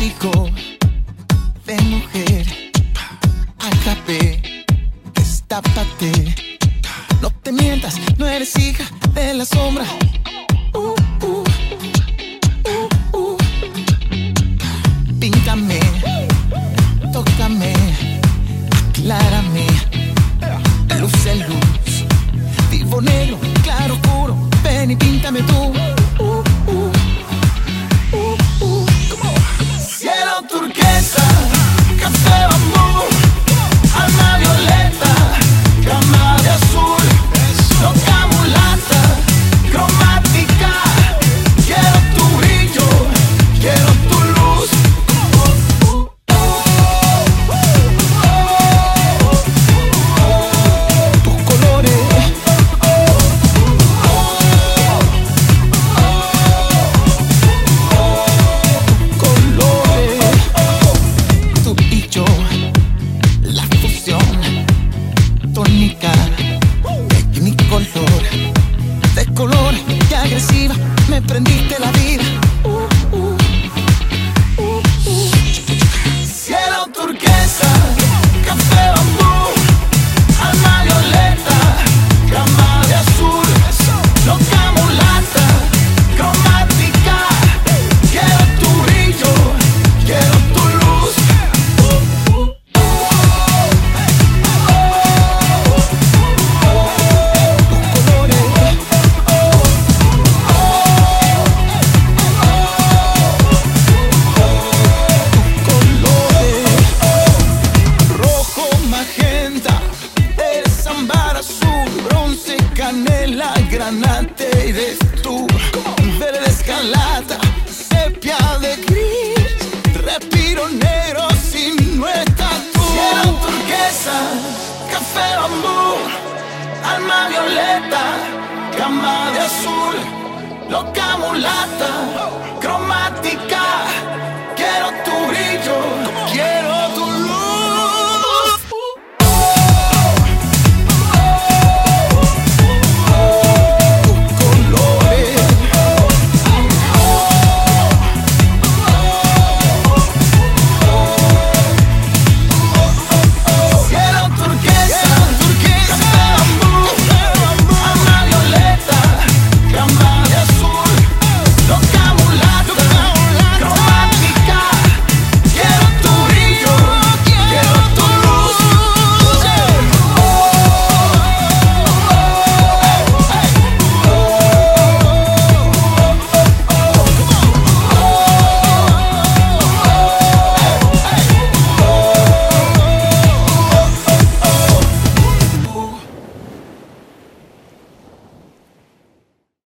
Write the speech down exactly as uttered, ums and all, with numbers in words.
hijo de mujer. Agape, destápate. No te mientas, no eres hija de la sombra. Uh, uh, uh, uh. Píntame, tócame, aclárame. Luz en luz, vivo negro, claro, oscuro. Ven y píntame tú. Uh, uh, uh, uh. Cielo turquesa, café bambú, alma violeta, cama de azul, loca mulata, cromática. Quiero tu brillo, quiero tu luz. Tus colores. Tú y yo, la fusión tónica de mi color, de color y agresiva, me prendiste la vida. Uh, uh, uh, uh. Cielo turquesa, café bambú, alma violeta, cama de azul, loca mulata, cromática. Quiero tu brillo, quiero tu luz. Rojo, magenta, eres ámbar azul, bronce, canela, granate, eres tú. Verde escarlata, sepia de gris, respiro negro si no estás tú. Cielo turquesa, café bambú, alma violeta, cama de azul, loca mulata, cromática. Quiero tu brillo, quiero